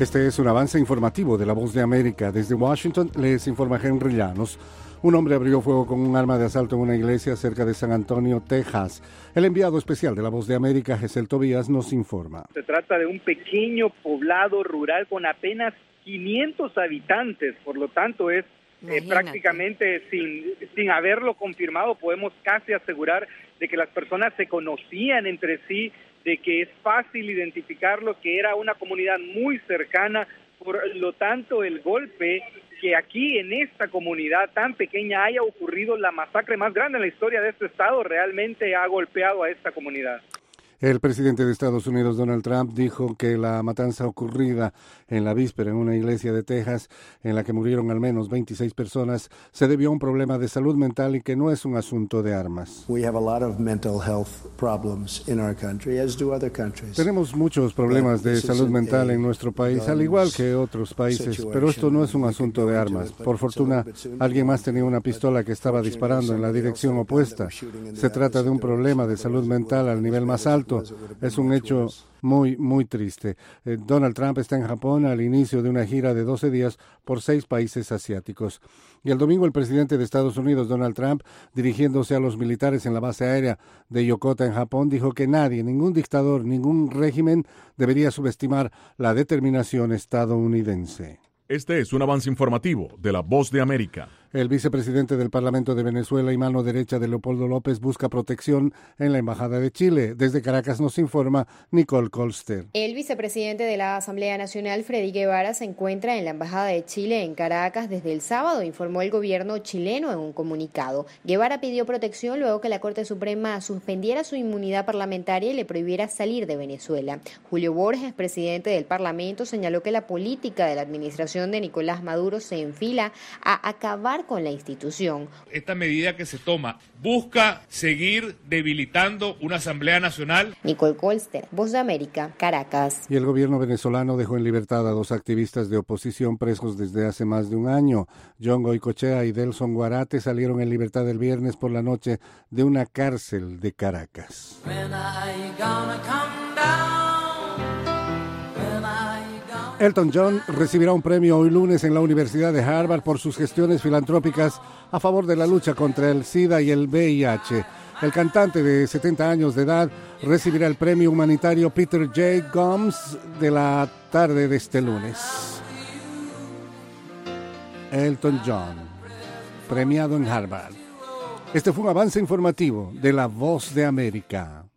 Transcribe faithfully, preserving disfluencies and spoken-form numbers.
Este es un avance informativo de La Voz de América. Desde Washington les informa Henry Llanos. Un hombre abrió fuego con un arma de asalto en una iglesia cerca de San Antonio, Texas. El enviado especial de La Voz de América, Gesel Tobías, nos informa. Se trata de un pequeño poblado rural con apenas quinientos habitantes, por lo tanto es eh, prácticamente sin, sin haberlo confirmado, podemos casi asegurar de que las personas se conocían entre sí, de que es fácil identificarlo, que era una comunidad muy cercana. Por lo tanto, el golpe, que aquí en esta comunidad tan pequeña haya ocurrido la masacre más grande en la historia de este estado, realmente ha golpeado a esta comunidad. El presidente de Estados Unidos, Donald Trump, dijo que la matanza ocurrida en la víspera en una iglesia de Texas, en la que murieron al menos veintiséis personas, se debió a un problema de salud mental y que no es un asunto de armas. Tenemos muchos problemas de salud mental en nuestro país, al igual que otros países, pero esto no es un asunto de armas. Por fortuna, alguien más tenía una pistola que estaba disparando en la dirección opuesta. Se trata de un problema de salud mental al nivel más alto. Es un hecho muy, muy triste. Eh, Donald Trump está en Japón al inicio de una gira de doce días por seis países asiáticos. Y el domingo el presidente de Estados Unidos, Donald Trump, dirigiéndose a los militares en la base aérea de Yokota en Japón, dijo que nadie, ningún dictador, ningún régimen debería subestimar la determinación estadounidense. Este es un avance informativo de La Voz de América. El vicepresidente del Parlamento de Venezuela y mano derecha de Leopoldo López busca protección en la Embajada de Chile. Desde Caracas nos informa Nicole Colster. El vicepresidente de la Asamblea Nacional, Freddy Guevara, se encuentra en la Embajada de Chile en Caracas desde el sábado, informó el gobierno chileno en un comunicado. Guevara pidió protección luego que la Corte Suprema suspendiera su inmunidad parlamentaria y le prohibiera salir de Venezuela. Julio Borges, presidente del Parlamento, señaló que la política de la administración de Nicolás Maduro se enfila a acabar con la institución. Esta medida que se toma busca seguir debilitando una Asamblea Nacional. Nicole Colster, Voz de América, Caracas. Y el gobierno venezolano dejó en libertad a dos activistas de oposición presos desde hace más de un año. John Goicoechea y Delson Guarate salieron en libertad el viernes por la noche de una cárcel de Caracas. Elton John recibirá un premio hoy lunes en la Universidad de Harvard por sus gestiones filantrópicas a favor de la lucha contra el SIDA y el V I H. El cantante de setenta años de edad recibirá el premio humanitario Peter J. Gomes de la tarde de este lunes. Elton John, premiado en Harvard. Este fue un avance informativo de La Voz de América.